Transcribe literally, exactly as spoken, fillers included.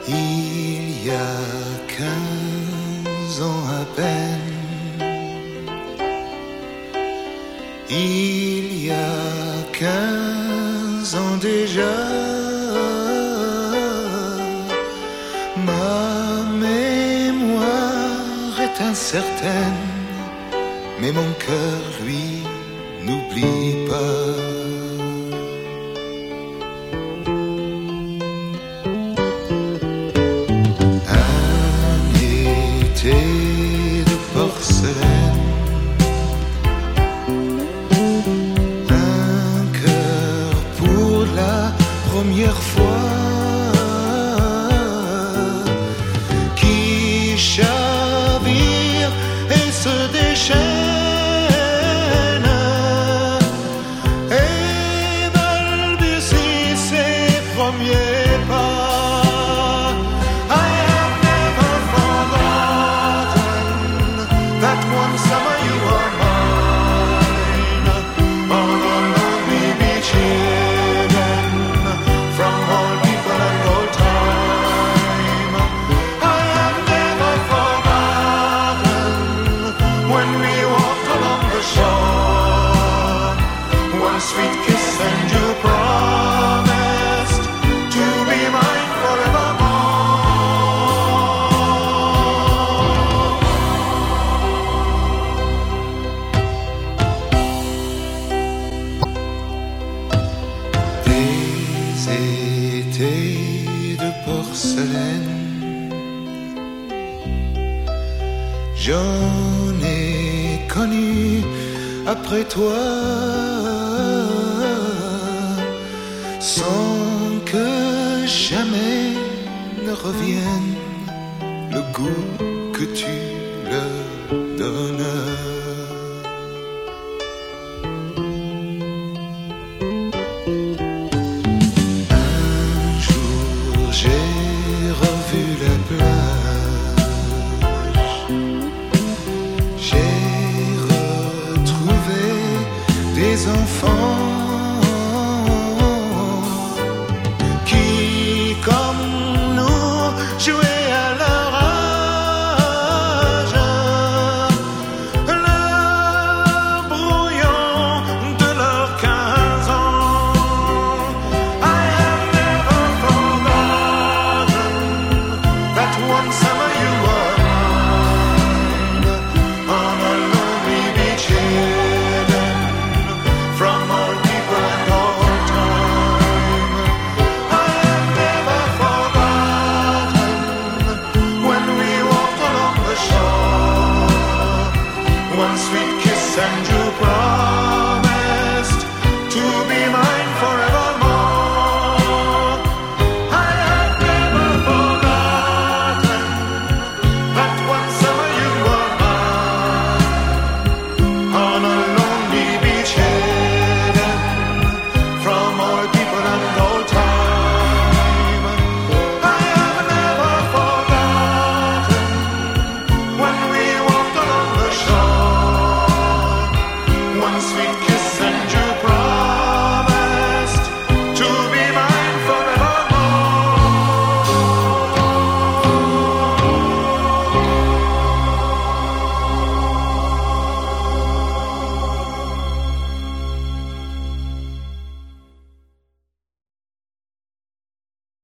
Il y a quinze ans à peine, il y a quinze ans déjà, ma mémoire est incertaine, mais mon cœur, lui, n'oublie pas. De porcelaine, un cœur pour la première fois qui chavire et se déchaîne et balbutie ses premiers pas. That one summer you were mine, on a lonely beach hidden from all people and old time. I have never forgotten when we walked along the shore, one sweet kiss and you promised to be mine forevermore. De porcelaine, j'en ai connu après toi, sans que jamais ne revienne le goût que tu leur donnes.